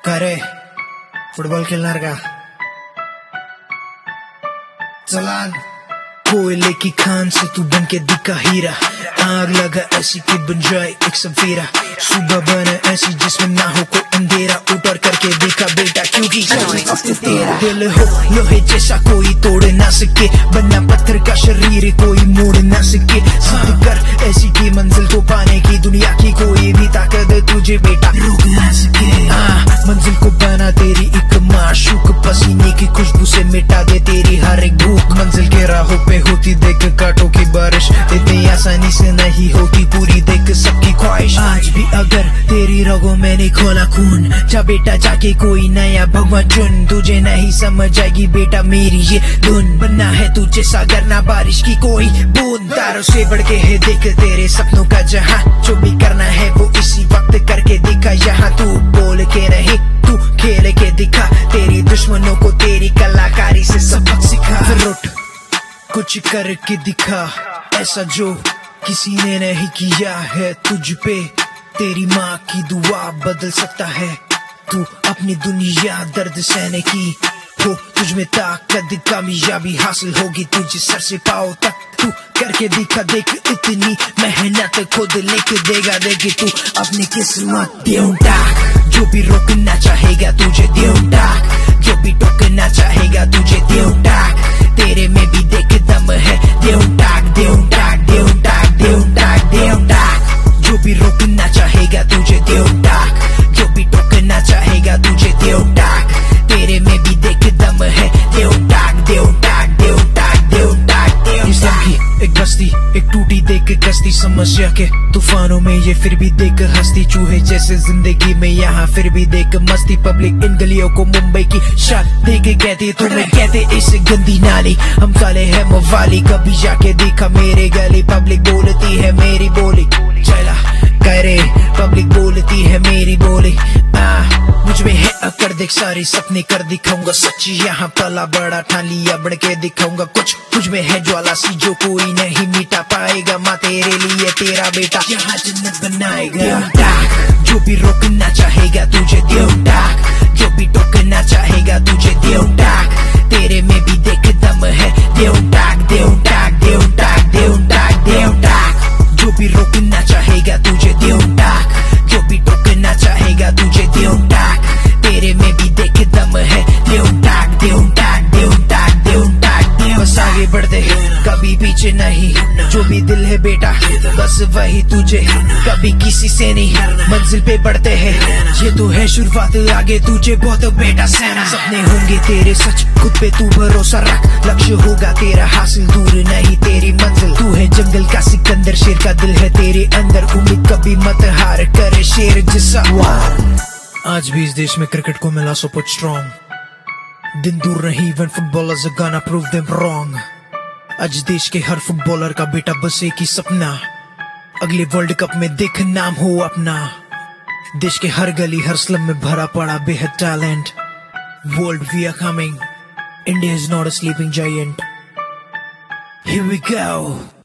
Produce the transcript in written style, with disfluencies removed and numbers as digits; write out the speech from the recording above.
करे फुटबॉल खेलणार का? चलान कोयले की खान से तू बन के दिखा हीरा, आग लगा ऐसी कि बन जाए एक सफेरा, सुबह बना ऐसी जिसमें ना हो कोई अंधेरा, ऊपर करके देखा बेटा क्योंकि तेरा दिल हो लोहे जैसा कोई तोड़ ना सके, बनना पत्थर का शरीर कोई मोड़ ना सके, जिद कर ऐसी की मंजिल को पाने की दुनिया की कोई भी ताकत तुझे बेटा रोक ना सके। मंजिल को बना तेरी एक माशूक, पसीने की खुशबू से मिटा दे तेरी हर एक भूख, मंजिल के राहों पे होती देख कांटों की बारिश, इतनी आसानी से नहीं होती पूरी देख सबकी ख्वाहिश। आज भी अगर तेरी रगों में नहीं खोला खून, जा बेटा जाके कोई नया भगवान चुन, तुझे नहीं समझ आएगी बेटा मेरी ये धुन, बनना है तुझे सागर ना बारिश की कोई बूंद, तारों से बढ़ के है देख तेरे सपनों का जहां, जो भी करना है वो इसी वक्त करके दिखा, यहाँ तू बोल के नहीं तू खेल के दिखा, तेरी दुश्मनों को तेरी कलाकारी से सबक सिखा, फिर उठ कुछ करके दिखा ऐसा जो किसी ने नहीं किया है तुझ पे, तेरी माँ की दुआ बदल सकता है, तू अपनी दुनिया दर्द सहने की हो, तुझ में ताकत कामयाबी हासिल होगी तुझे सर से पाँव तक, तू करके दिखा देख इतनी मेहनत खुद लिख देगा, देगी तू अपनी किस्मत टाक, जो भी रोकना चाहेगा तुझे टाक, जो भी टोकना चाहेगा तुझे टाक, तेरे में भी देख दम है टाक टाक टाक टाक टाक, जो भी रोकना चाहेगा तुझे टाक, जो भी टोकना चाहेगा तुझे टाक, तेरे में भी देख दम है टाक टाक टाक। इस्लाम की एक बस्ती एक टूटी देख कश्ती, समस्या के तूफानों में ये फिर भी देख हंसती, चूहे जैसे जिंदगी में यहाँ फिर भी देख मस्ती, पब्लिक इन गलियों को मुंबई की शान देख कहते तुम्हें कहते इस गंदी नाली, हम काले हैं मवाली, कभी जाके देखा मेरे गली, पब्लिक बोलती है मेरी बोली, चला करे पब्लिक बोलती है मेरी बोली, मुझ में है अकड़ देख सारी सपने कर दिखाऊंगा सच्ची, यहाँ पला बड़ा ठान लिया बढ़ के दिखाऊंगा कुछ, मुझ में है ज्वाला सी जो कोई नहीं मिटा पाएगा, माँ तेरे लिए तेरा बेटा यहाँ जन्नत बनाएगा, जो भी रोकना चाहेगा तुझे टाक, जो भी टोकना चाहेगा तुझे टाक, तेरे में भी देख दम है टाक टाक टाक टाक, जो भी रोकना चाहेगा तुझे टाक, जो भी टोकना चाहेगा तुझे टाक, तेरे में भी देख दम है टाक टाक, बस आगे बढ़ते कभी पीछे नहीं, जो भी दिल है बेटा बस वही तुझे, कभी किसी से नहीं मंजिल पे बढ़ते हैं, ये तो है शुरुआत आगे तुझे बहुत बेटा सहना, सपने होंगे तेरे सच खुद पे तू भरोसा रख, लक्ष्य होगा तेरा हासिल दूर नहीं तेरी मंजिल, तू है जंगल का सिकंदर शेर का दिल है तेरे अंदर, उम्मीद कभी मत हार करे शेर जैसा। आज भी इस देश में क्रिकेट को मिला सपोर्ट स्ट्रॉन्ग, दिन दूर नहीं when footballers are gonna prove them wrong, आज देश के हर फुटबॉलर का बेटा बस एक ही सपना, अगले वर्ल्ड कप में देख नाम हो अपना, देश के हर गली हर स्लम में भरा पड़ा बेहद talent, world we are coming, India is not a sleeping giant, here we go।